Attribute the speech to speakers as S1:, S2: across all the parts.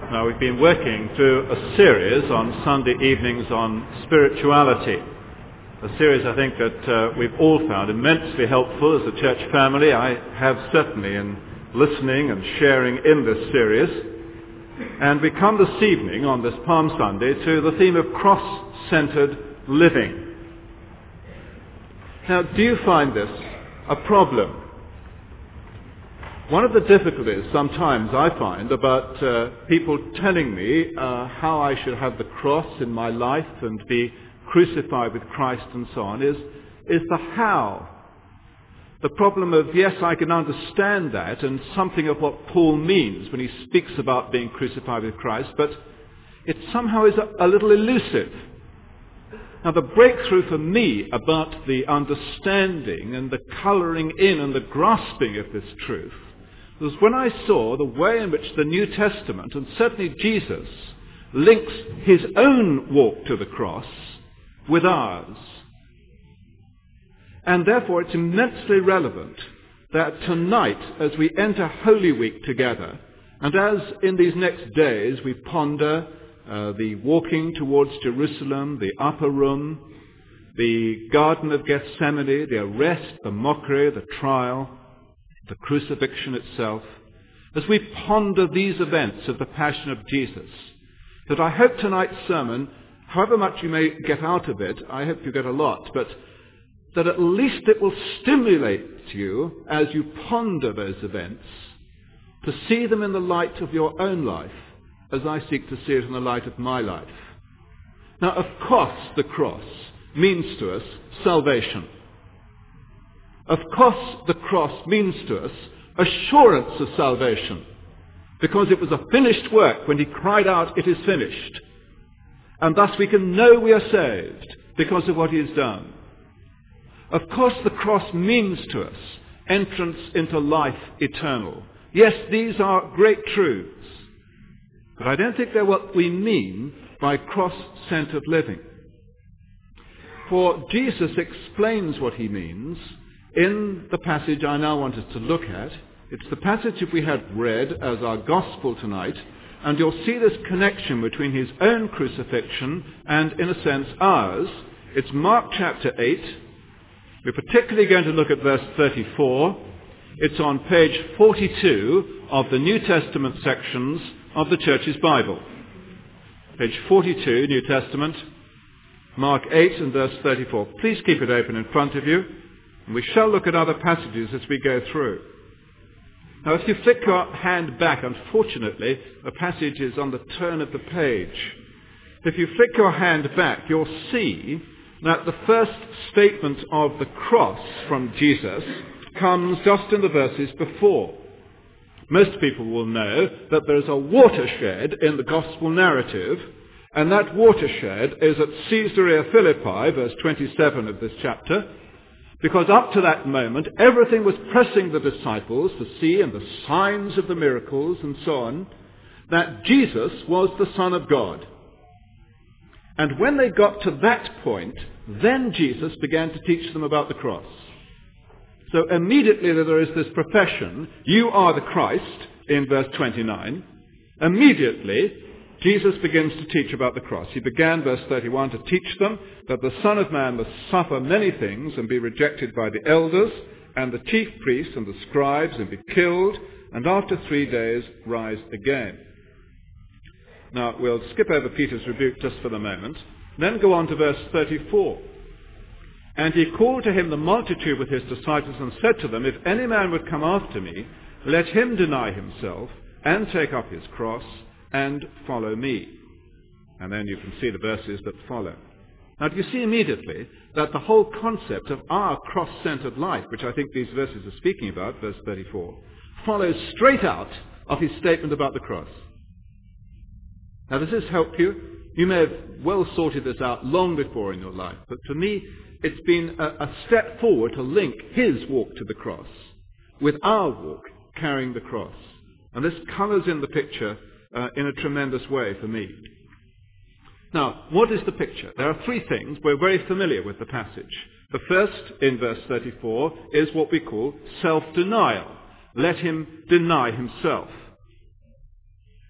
S1: Now, we've been working through a series on Sunday evenings on spirituality. A series I think that we've all found immensely helpful as a church family. I have certainly in listening and sharing in this series. And we come this evening on this Palm Sunday to the theme of cross-centered living. Now, do you find this a problem? One of the difficulties sometimes I find about people telling me how I should have the cross in my life and be crucified with Christ and so on is the how. The problem of, yes, I can understand that and something of what Paul means when he speaks about being crucified with Christ, but it somehow is a little elusive. Now, the breakthrough for me about the understanding and the colouring in and the grasping of this truth was when I saw the way in which the New Testament, and certainly Jesus, links his own walk to the cross with ours. And therefore it's immensely relevant that tonight, as we enter Holy Week together, and as in these next days we ponder the walking towards Jerusalem, the upper room, the Garden of Gethsemane, the arrest, the mockery, the trial, the crucifixion itself, as we ponder these events of the Passion of Jesus, that I hope tonight's sermon, however much you may get out of it, I hope you get a lot, but that at least it will stimulate you as you ponder those events to see them in the light of your own life, as I seek to see it in the light of my life. Now, of course, the cross means to us salvation. Of course, the cross means to us assurance of salvation, because it was a finished work when he cried out, "It is finished." And thus we can know we are saved because of what he has done. Of course, the cross means to us entrance into life eternal. Yes, these are great truths, but I don't think they're what we mean by cross-centered living. For Jesus explains what he means in the passage I now want us to look at. It's the passage that we had read as our gospel tonight, and you'll see this connection between his own crucifixion and, in a sense, ours. It's Mark chapter 8. We're particularly going to look at verse 34. It's on page 42 of the New Testament sections of the Church's Bible. Page 42, New Testament, Mark 8 and verse 34. Please keep it open in front of you. And we shall look at other passages as we go through. Now, if you flick your hand back, unfortunately, the passage is on the turn of the page. If you flick your hand back, you'll see that the first statement of the cross from Jesus comes just in the verses before. Most people will know that there is a watershed in the gospel narrative, and that watershed is at Caesarea Philippi, verse 27 of this chapter, because up to that moment, everything was pressing the disciples to see, and the signs of the miracles and so on, that Jesus was the Son of God. And when they got to that point, then Jesus began to teach them about the cross. So immediately there is this profession, "You are the Christ," in verse 29. Immediately, Jesus begins to teach about the cross. He began, verse 31, to teach them that the Son of Man must suffer many things and be rejected by the elders and the chief priests and the scribes and be killed, and after 3 days rise again. Now, we'll skip over Peter's rebuke just for the moment, then go on to verse 34. "And he called to him the multitude with his disciples and said to them, 'If any man would come after me, let him deny himself and take up his cross and follow me.'" And then you can see the verses that follow. Now, do you see immediately that the whole concept of our cross-centered life, which I think these verses are speaking about, verse 34, follows straight out of his statement about the cross? Now, does this help you? You may have well sorted this out long before in your life, but for me, it's been a step forward to link his walk to the cross with our walk carrying the cross. And this colours in the picture in a tremendous way for me. Now, what is the picture? There are three things. We're very familiar with the passage. The first, in verse 34, is what we call self-denial. Let him deny himself.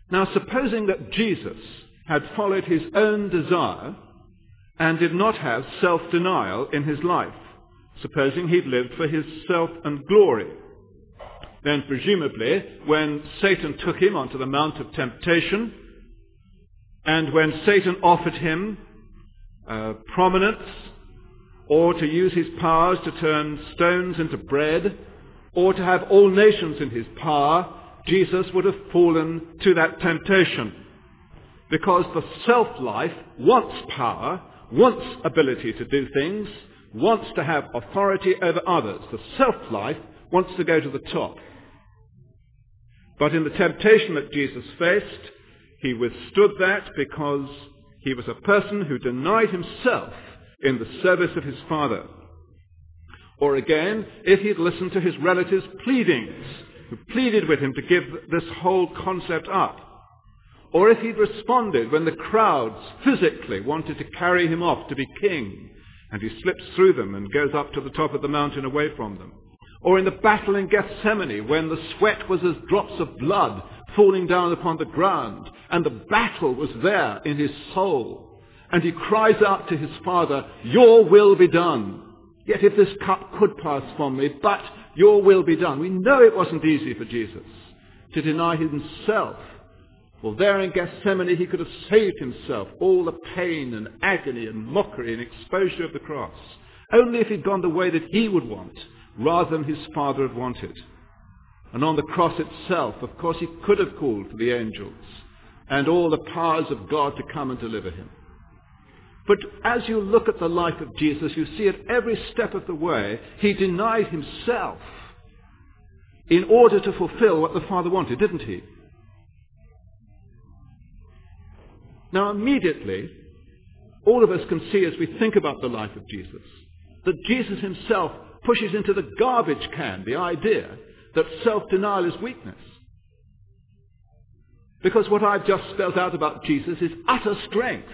S1: Now, supposing that Jesus had followed his own desire and did not have self-denial in his life, supposing he'd lived for his self and glory, then presumably when Satan took him onto the Mount of Temptation, and when Satan offered him prominence, or to use his powers to turn stones into bread, or to have all nations in his power, Jesus would have fallen to that temptation. Because the self-life wants power, wants ability to do things, wants to have authority over others. The self-life wants to go to the top. But in the temptation that Jesus faced, he withstood that because he was a person who denied himself in the service of his Father. Or again, if he'd listened to his relatives' pleadings, who pleaded with him to give this whole concept up. Or if he'd responded when the crowds physically wanted to carry him off to be king, and he slips through them and goes up to the top of the mountain away from them. Or in the battle in Gethsemane, when the sweat was as drops of blood falling down upon the ground, and the battle was there in his soul, and he cries out to his Father, "Your will be done. Yet if this cup could pass from me, but your will be done." We know it wasn't easy for Jesus to deny himself. Well, there in Gethsemane, he could have saved himself all the pain and agony and mockery and exposure of the cross, only if he'd gone the way that he would want, rather than his Father had wanted. And on the cross itself, of course, he could have called for the angels and all the powers of God to come and deliver him. But as you look at the life of Jesus, you see at every step of the way, he denied himself in order to fulfill what the Father wanted, didn't he? Now, immediately, all of us can see as we think about the life of Jesus, that Jesus himself pushes into the garbage can the idea that self-denial is weakness. Because what I've just spelled out about Jesus is utter strength.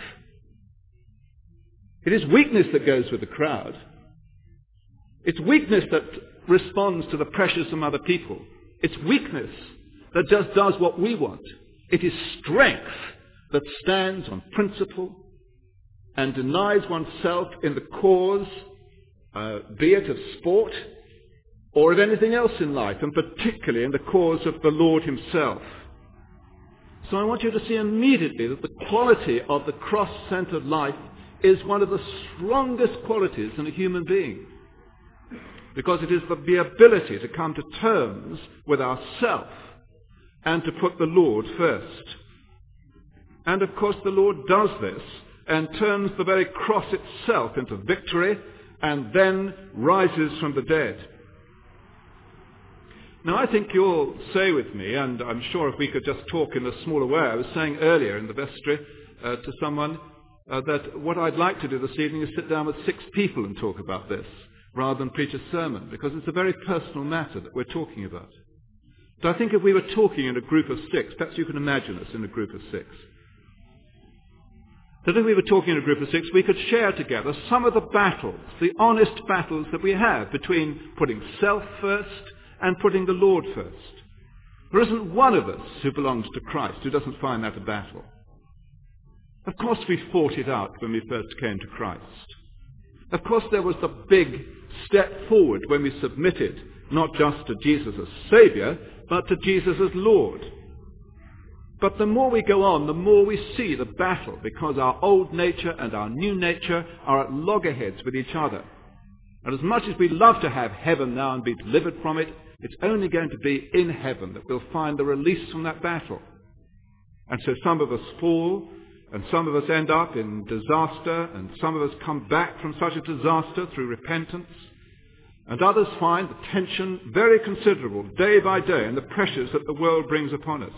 S1: It is weakness that goes with the crowd. It's weakness that responds to the pressures from other people. It's weakness that just does what we want. It is strength that stands on principle and denies oneself in the cause, be it of sport or of anything else in life, and particularly in the cause of the Lord himself. So I want you to see immediately that the quality of the cross-centered life is one of the strongest qualities in a human being, because it is the ability to come to terms with ourself and to put the Lord first. And of course the Lord does this and turns the very cross itself into victory and then rises from the dead. Now I think you'll say with me, and I'm sure if we could just talk in a smaller way, I was saying earlier in the vestry to someone that what I'd like to do this evening is sit down with 6 people and talk about this, rather than preach a sermon, because it's a very personal matter that we're talking about. So I think if we were talking in a group of 6, perhaps you can imagine us in a group of 6, that if we were talking in a group of 6, we could share together some of the battles, the honest battles that we have between putting self first and putting the Lord first. There isn't one of us who belongs to Christ who doesn't find that a battle. Of course we fought it out when we first came to Christ. Of course there was the big step forward when we submitted not just to Jesus as Saviour, but to Jesus as Lord. But the more we go on, the more we see the battle, because our old nature and our new nature are at loggerheads with each other. And as much as we love to have heaven now and be delivered from it, it's only going to be in heaven that we'll find the release from that battle. And so some of us fall, and some of us end up in disaster, and some of us come back from such a disaster through repentance, and others find the tension very considerable day by day and the pressures that the world brings upon us.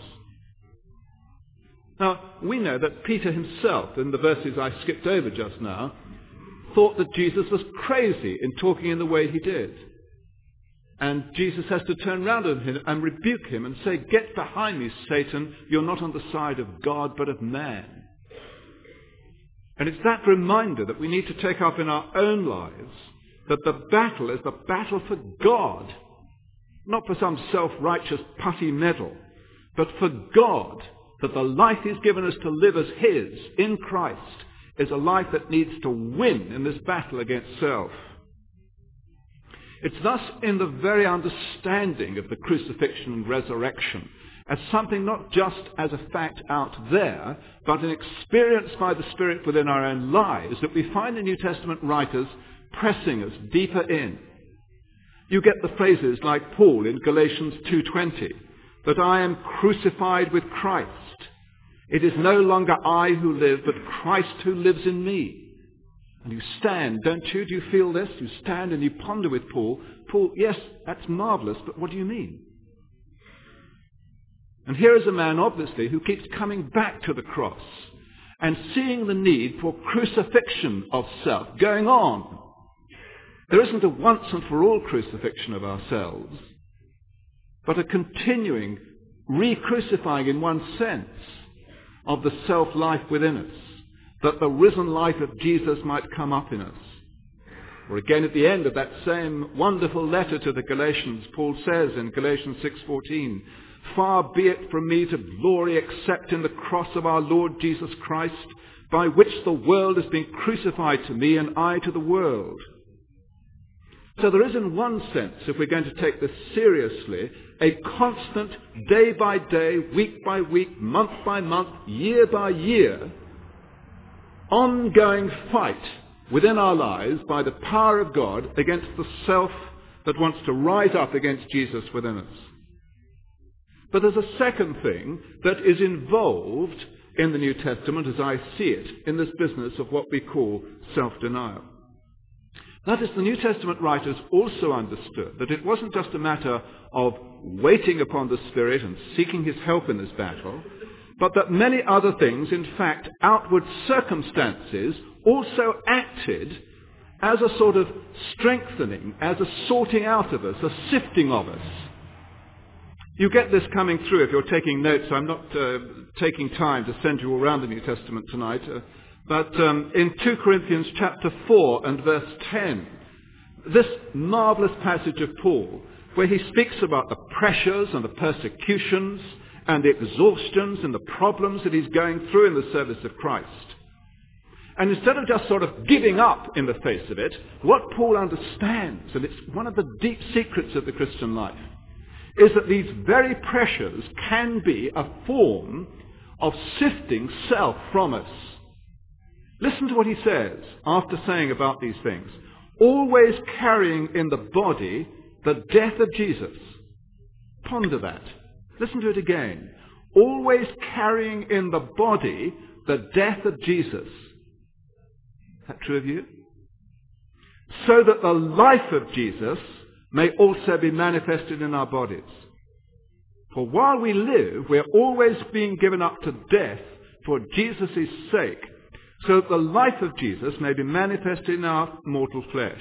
S1: Now, we know that Peter himself, in the verses I skipped over just now, thought that Jesus was crazy in talking in the way he did. And Jesus has to turn around on him and rebuke him and say, "Get behind me, Satan, you're not on the side of God but of man." And it's that reminder that we need to take up in our own lives, that the battle is the battle for God, not for some self-righteous putty medal, but for God that the life he's given us to live as his in Christ is a life that needs to win in this battle against self. It's thus in the very understanding of the crucifixion and resurrection as something not just as a fact out there, but an experience by the Spirit within our own lives that we find the New Testament writers pressing us deeper in. You get the phrases like Paul in Galatians 2:20, that I am crucified with Christ. It is no longer I who live, but Christ who lives in me. And you stand, don't you? Do you feel this? You stand and you ponder with Paul. Paul, yes, that's marvelous, but what do you mean? And here is a man, obviously, who keeps coming back to the cross and seeing the need for crucifixion of self going on. There isn't a once and for all crucifixion of ourselves, but a continuing re-crucifying in one sense of the self-life within us, that the risen life of Jesus might come up in us. Or again at the end of that same wonderful letter to the Galatians, Paul says in Galatians 6:14, far be it from me to glory except in the cross of our Lord Jesus Christ, by which the world has been crucified to me and I to the world. So there is in one sense, if we're going to take this seriously, a constant day by day, week by week, month by month, year by year, ongoing fight within our lives by the power of God against the self that wants to rise up against Jesus within us. But there's a second thing that is involved in the New Testament, as I see it, in this business of what we call self-denial. That is, the New Testament writers also understood that it wasn't just a matter of waiting upon the Spirit and seeking his help in this battle, but that many other things, in fact, outward circumstances, also acted as a sort of strengthening, as a sorting out of us, a sifting of us. You get this coming through if you're taking notes. I'm not taking time to send you around the New Testament tonight. But in 2 Corinthians chapter 4 and verse 10, this marvelous passage of Paul, where he speaks about the pressures and the persecutions and the exhaustions and the problems that he's going through in the service of Christ. And instead of just sort of giving up in the face of it, what Paul understands, and it's one of the deep secrets of the Christian life, is that these very pressures can be a form of sifting self from us. Listen to what he says after saying about these things. Always carrying in the body the death of Jesus. Ponder that. Listen to it again. Always carrying in the body the death of Jesus. Is that true of you? So that the life of Jesus may also be manifested in our bodies. For while we live, we're always being given up to death for Jesus' sake, so that the life of Jesus may be manifested in our mortal flesh.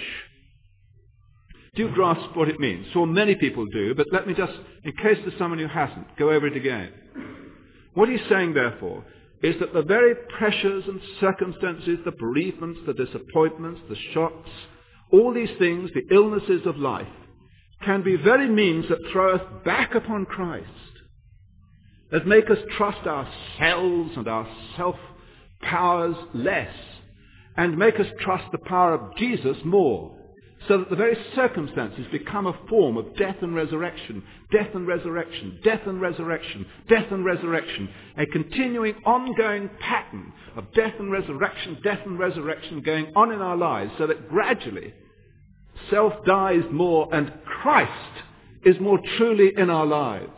S1: Do you grasp what it means? So many people do, but let me just, in case there's someone who hasn't, go over it again. What he's saying, therefore, is that the very pressures and circumstances, the bereavements, the disappointments, the shocks, all these things, the illnesses of life, can be very means that throw us back upon Christ, that make us trust ourselves and our self-powers less, and make us trust the power of Jesus more, so that the very circumstances become a form of death and resurrection, death and resurrection, death and resurrection, death and resurrection, a continuing ongoing pattern of death and resurrection going on in our lives, so that gradually self dies more and Christ is more truly in our lives.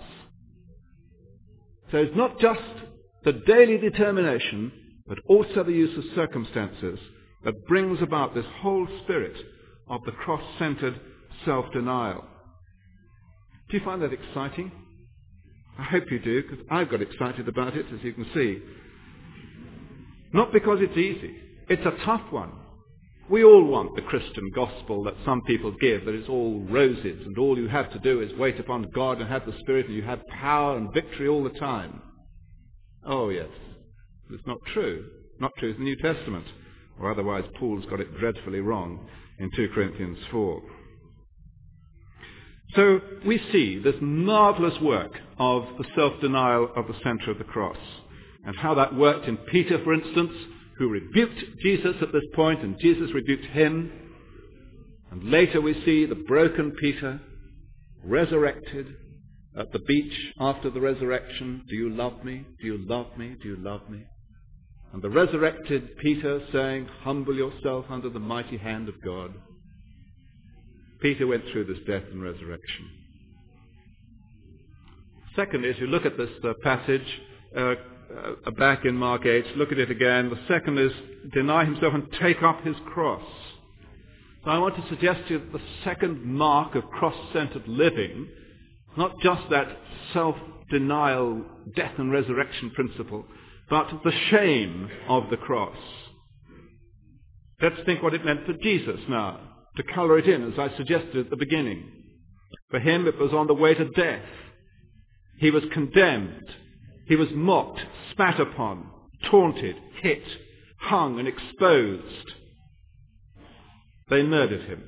S1: So it's not just the daily determination, but also the use of circumstances that brings about this whole spirit of the cross-centered self-denial. Do you find that exciting? I hope you do, because I've got excited about it, as you can see. Not because it's easy. It's a tough one. We all want the Christian gospel that some people give, that it's all roses and all you have to do is wait upon God and have the Spirit and you have power and victory all the time. Oh yes, it's not true. Not true in the New Testament, or otherwise Paul's got it dreadfully wrong in 2 Corinthians 4. So we see this marvelous work of the self-denial of the center of the cross, and how that worked in Peter, for instance, who rebuked Jesus at this point, and Jesus rebuked him. And later we see the broken Peter resurrected at the beach after the resurrection. Do you love me? Do you love me? Do you love me? And the resurrected Peter saying, humble yourself under the mighty hand of God. Peter went through this death and resurrection. Secondly, as you look at this passage back in Mark 8, look at it again. The second is deny himself and take up his cross. So I want to suggest to you that the second mark of cross-centered living, not just that self-denial, death and resurrection principle, but the shame of the cross. Let's think what it meant for Jesus now, to colour it in, as I suggested at the beginning. For him, it was on the way to death. He was condemned. He was mocked, spat upon, taunted, hit, hung and exposed. They murdered him.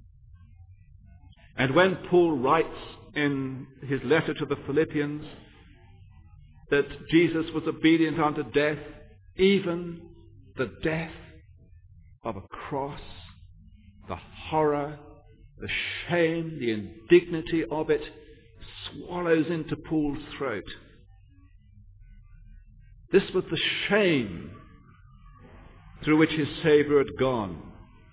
S1: And when Paul writes in his letter to the Philippians that Jesus was obedient unto death, even the death of a cross, the horror, the shame, the indignity of it swallows into Paul's throat. This was the shame through which his Saviour had gone.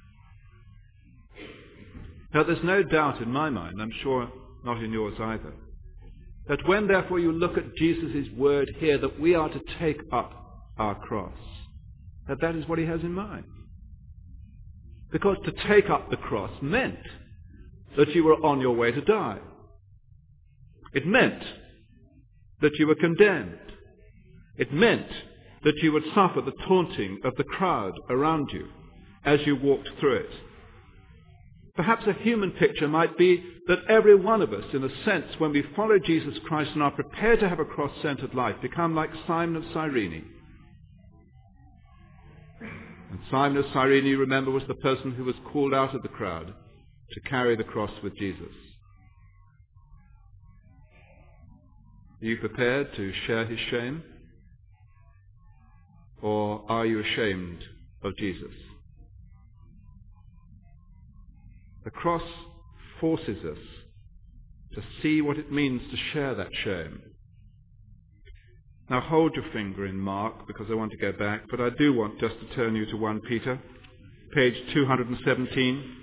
S1: Now there's no doubt in my mind, I'm sure not in yours either, that when therefore you look at Jesus' word here that we are to take up our cross, that is what he has in mind. Because to take up the cross meant that you were on your way to die. It meant that you were condemned. It meant that you would suffer the taunting of the crowd around you as you walked through it. Perhaps a human picture might be that every one of us, in a sense, when we follow Jesus Christ and are prepared to have a cross-centered life, become like Simon of Cyrene. And Simon of Cyrene, you remember, was the person who was called out of the crowd to carry the cross with Jesus. Are you prepared to share his shame? Or are you ashamed of Jesus? The cross forces us to see what it means to share that shame. Now hold your finger in Mark, because I want to go back, but I do want just to turn you to 1 Peter, page 217.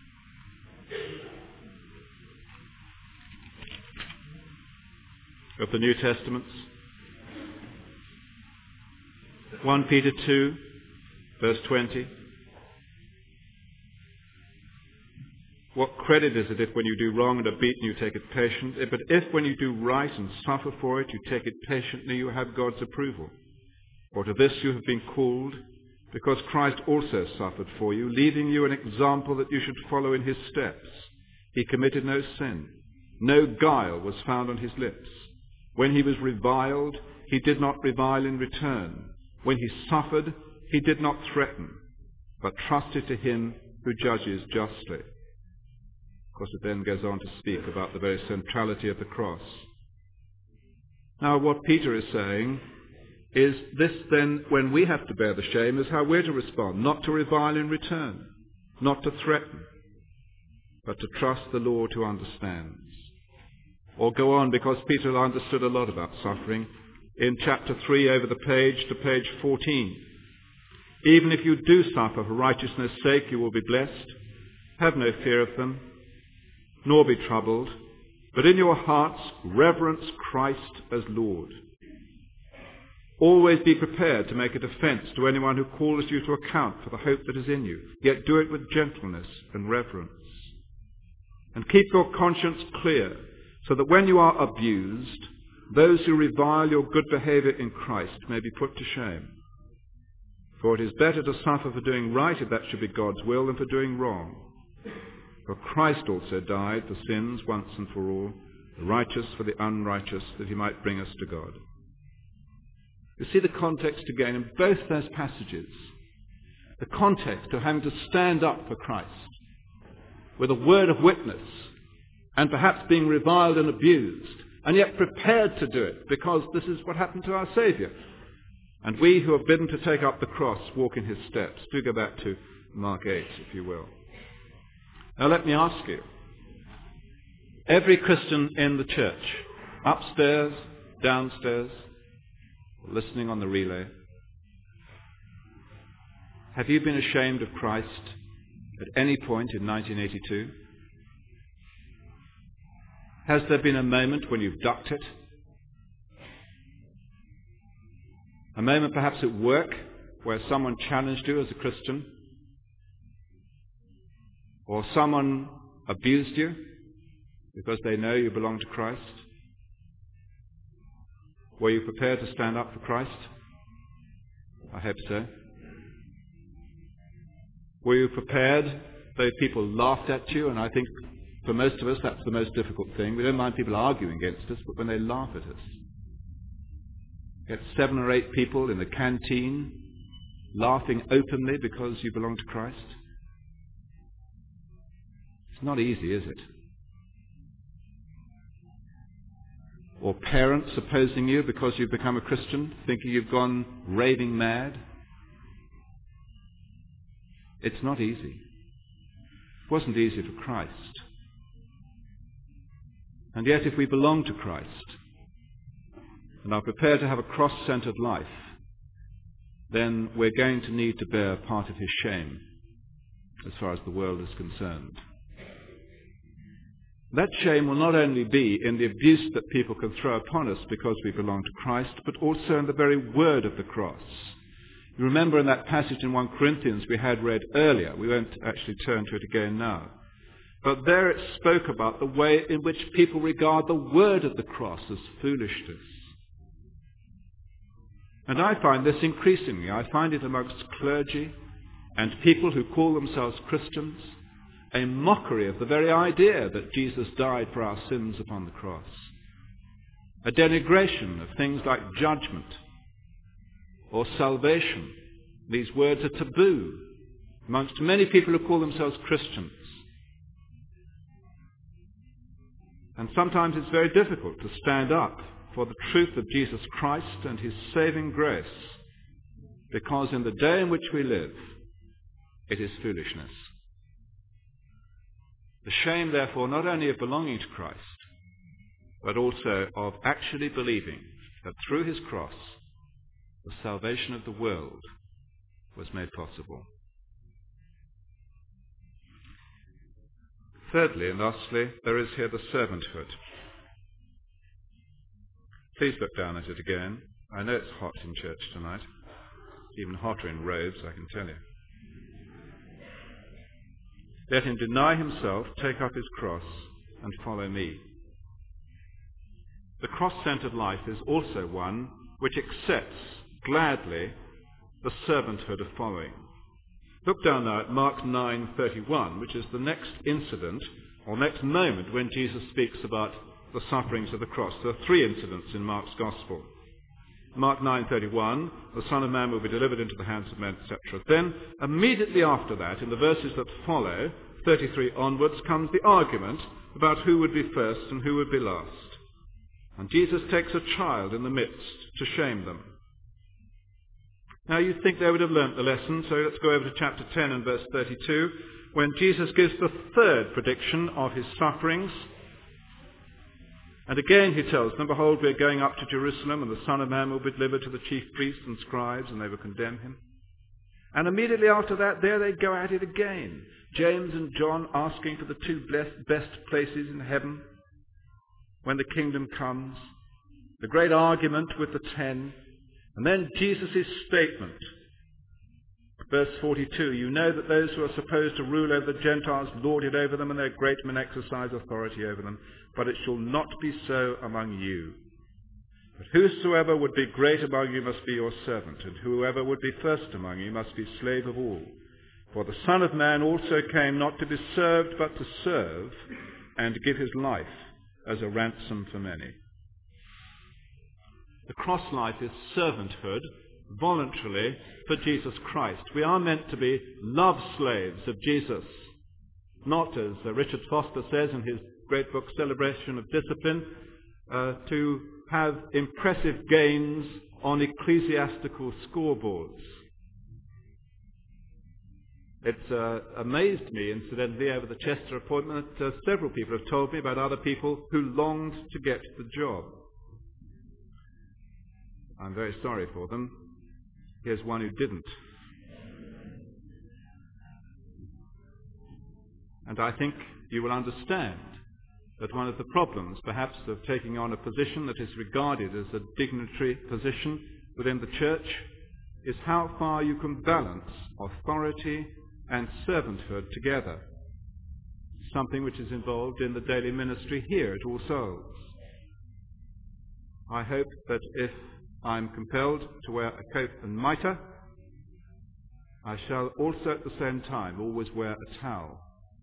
S1: Of the New Testaments. 1 Peter 2, verse 20. What credit is it if when you do wrong and are beaten you take it patiently? But if when you do right and suffer for it you take it patiently, you have God's approval. For to this you have been called, because Christ also suffered for you, leaving you an example that you should follow in his steps. He committed no sin. No guile was found on his lips. When he was reviled, he did not revile in return. When he suffered, he did not threaten, but trusted to him who judges justly. Of course, it then goes on to speak about the very centrality of the cross. Now, what Peter is saying is this then, when we have to bear the shame, is how we're to respond. Not to revile in return, not to threaten, but to trust the Lord who understands. Or go on, because Peter understood a lot about suffering. In chapter 3, over the page to page 14. Even if you do suffer for righteousness' sake, you will be blessed. Have no fear of them, nor be troubled, but in your hearts reverence Christ as Lord. Always be prepared to make a defense to anyone who calls you to account for the hope that is in you, yet do it with gentleness and reverence. And keep your conscience clear, so that when you are abused, those who revile your good behavior in Christ may be put to shame. For it is better to suffer for doing right, if that should be God's will, than for doing wrong. For Christ also died for sins once and for all, the righteous for the unrighteous, that he might bring us to God. You see the context again in both those passages. The context of having to stand up for Christ with a word of witness and perhaps being reviled and abused, and yet prepared to do it because this is what happened to our Saviour. And we who are bidden to take up the cross walk in his steps. Do go back to Mark 8, if you will. Now let me ask you, every Christian in the church, upstairs, downstairs, listening on the relay, have you been ashamed of Christ at any point in 1982? Has there been a moment when you've ducked it? A moment perhaps at work where someone challenged you as a Christian? Or someone abused you because they know you belong to Christ? Were you prepared to stand up for Christ? I hope so. Were you prepared, though people laughed at you? And I think for most of us that's the most difficult thing. We don't mind people arguing against us, but when they laugh at us. Get 7 or 8 people in the canteen laughing openly because you belong to Christ. It's not easy, is it? Or parents opposing you because you've become a Christian, thinking you've gone raving mad. It's not easy. It wasn't easy for Christ. And yet if we belong to Christ and are prepared to have a cross-centered life, then we're going to need to bear part of his shame as far as the world is concerned. That shame will not only be in the abuse that people can throw upon us because we belong to Christ, but also in the very word of the cross. You remember in that passage in 1 Corinthians we had read earlier, we won't actually turn to it again now, but there it spoke about the way in which people regard the word of the cross as foolishness. And I find this increasingly. I find it amongst clergy and people who call themselves Christians, a mockery of the very idea that Jesus died for our sins upon the cross. A denigration of things like judgment or salvation. These words are taboo amongst many people who call themselves Christians. And sometimes it's very difficult to stand up for the truth of Jesus Christ and his saving grace, because in the day in which we live, it is foolishness. The shame, therefore, not only of belonging to Christ, but also of actually believing that through his cross, the salvation of the world was made possible. Thirdly and lastly, there is here the servanthood. Please look down at it again. I know it's hot in church tonight. Even hotter in robes, I can tell you. Let him deny himself, take up his cross, and follow me. The cross-centered life is also one which accepts gladly the servanthood of following. Look down now at Mark 9:31, which is the next incident, or next moment when Jesus speaks about the sufferings of the cross. There are 3 incidents in Mark's Gospel. Mark 9:31, the Son of Man will be delivered into the hands of men, etc. Then, immediately after that, in the verses that follow, 33 onwards, comes the argument about who would be first and who would be last. And Jesus takes a child in the midst to shame them. Now you'd think they would have learnt the lesson, so let's go over to chapter 10 and verse 32, when Jesus gives the third prediction of his sufferings. And again he tells them, behold, we are going up to Jerusalem, and the Son of Man will be delivered to the chief priests and scribes, and they will condemn him. And immediately after that, there they go at it again. James and John asking for the 2 best places in heaven when the kingdom comes. The great argument with the 10. And then Jesus' statement. Verse 42, you know that those who are supposed to rule over the Gentiles lord it over them, and their great men exercise authority over them. But it shall not be so among you. But whosoever would be great among you must be your servant, and whoever would be first among you must be slave of all. For the Son of Man also came not to be served, but to serve, and give his life as a ransom for many. The cross life is servanthood, voluntarily, for Jesus Christ. We are meant to be love slaves of Jesus. Not, as Richard Foster says in his great book, Celebration of Discipline, to have impressive gains on ecclesiastical scoreboards. It's amazed me, incidentally, over the Chester appointment that several people have told me about other people who longed to get the job. I'm very sorry for them. Here's one who didn't. And I think you will understand that one of the problems, perhaps, of taking on a position that is regarded as a dignitary position within the church is how far you can balance authority and servanthood together, something which is involved in the daily ministry here at All Souls. I hope that if I'm compelled to wear a coat and mitre, I shall also at the same time always wear a towel.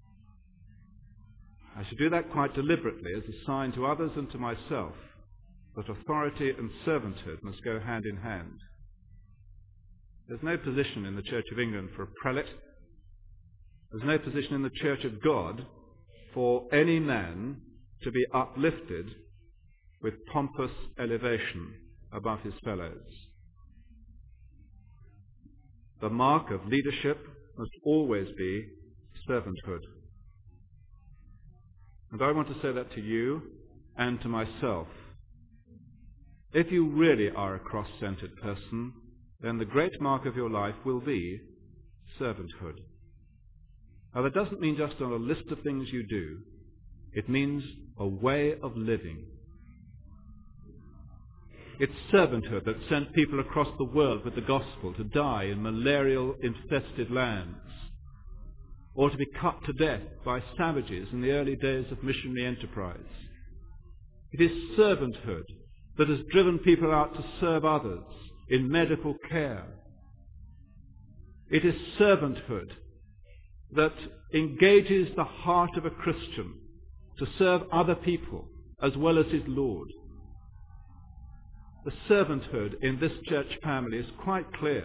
S1: I should do that quite deliberately as a sign to others and to myself that authority and servanthood must go hand in hand. There's no position in the Church of England for a prelate. There's no position in the Church of God for any man to be uplifted with pompous elevation above his fellows. The mark of leadership must always be servanthood. And I want to say that to you and to myself. If you really are a cross-centered person, then the great mark of your life will be servanthood. Now, that doesn't mean just on a list of things you do. It means a way of living. It's servanthood that sent people across the world with the gospel to die in malarial-infested lands, or to be cut to death by savages in the early days of missionary enterprise. It is servanthood that has driven people out to serve others in medical care. It is servanthood that engages the heart of a Christian to serve other people as well as his Lord. The servanthood in this church family is quite clear.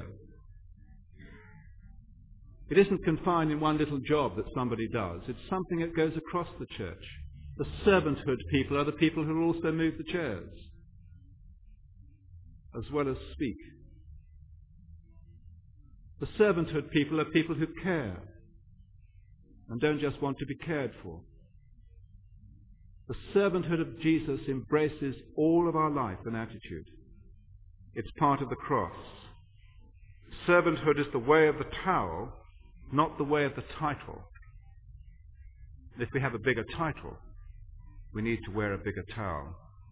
S1: It isn't confined in one little job that somebody does. It's something that goes across the church. The servanthood people are the people who also move the chairs, as well as speak. The servanthood people are people who care and don't just want to be cared for. The servanthood of Jesus embraces all of our life and attitude. It's part of the cross. Servanthood is the way of the towel, not the way of the title. If we have a bigger title, we need to wear a bigger towel.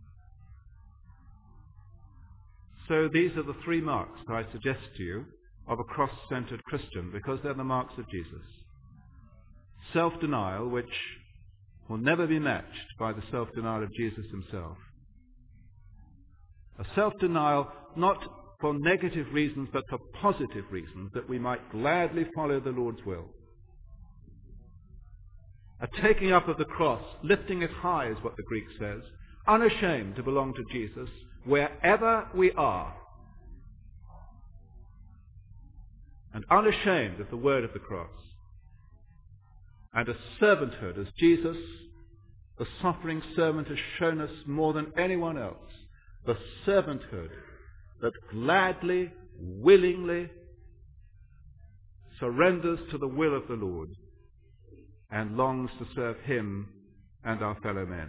S1: So these are the three marks that I suggest to you of a cross-centered Christian, because they're the marks of Jesus. Self-denial, which will never be matched by the self-denial of Jesus himself. A self-denial not for negative reasons but for positive reasons, that we might gladly follow the Lord's will. A taking up of the cross, lifting it high is what the Greek says, unashamed to belong to Jesus wherever we are, and unashamed of the word of the cross. And a servanthood, as Jesus, the suffering servant, has shown us more than anyone else, the servanthood that gladly, willingly surrenders to the will of the Lord and longs to serve him and our fellow men.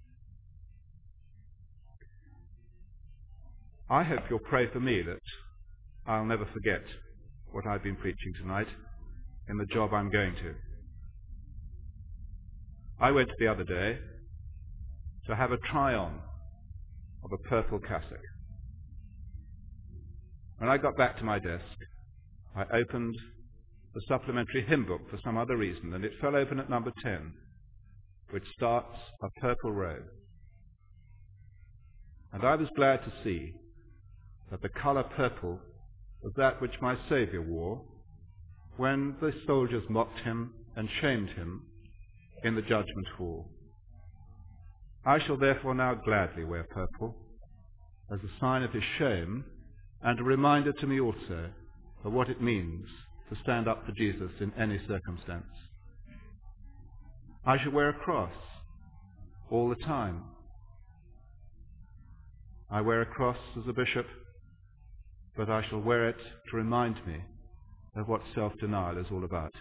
S1: I hope you'll pray for me that I'll never forget what I've been preaching tonight in the job I'm going to. I went the other day to have a try-on of a purple cassock. When I got back to my desk, I opened the supplementary hymn book for some other reason, and it fell open at number 10, which starts A Purple Robe. And I was glad to see that the colour purple was that which my Saviour wore when the soldiers mocked him and shamed him in the judgment hall. I shall therefore now gladly wear purple as a sign of his shame and a reminder to me also of what it means to stand up for Jesus in any circumstance. I shall wear a cross all the time. I wear a cross as a bishop, but I shall wear it to remind me of what self-denial is all about.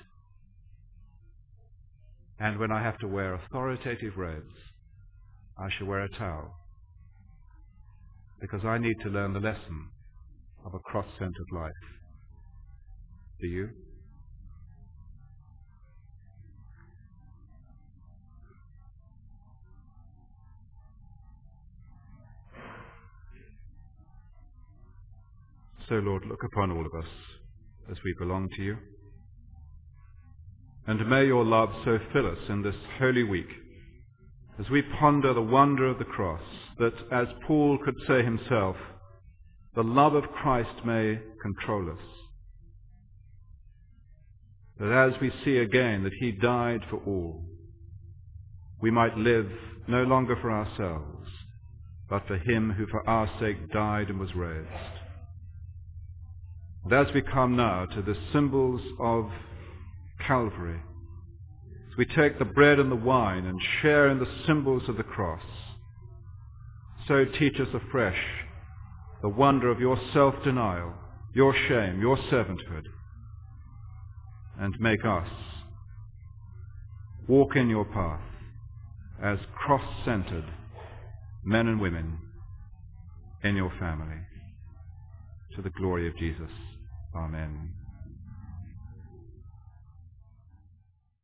S1: And when I have to wear authoritative robes, I shall wear a towel, because I need to learn the lesson of a cross-centered life. Do you? So, Lord, look upon all of us as we belong to you. And may your love so fill us in this Holy Week as we ponder the wonder of the cross, that, as Paul could say himself, the love of Christ may control us. That as we see again that he died for all, we might live no longer for ourselves, but for him who for our sake died and was raised. And as we come now to the symbols of Calvary, as we take the bread and the wine and share in the symbols of the cross, so teach us afresh the wonder of your self-denial, your shame, your servanthood, and make us walk in your path as cross-centered men and women in your family. To the glory of Jesus. Amen.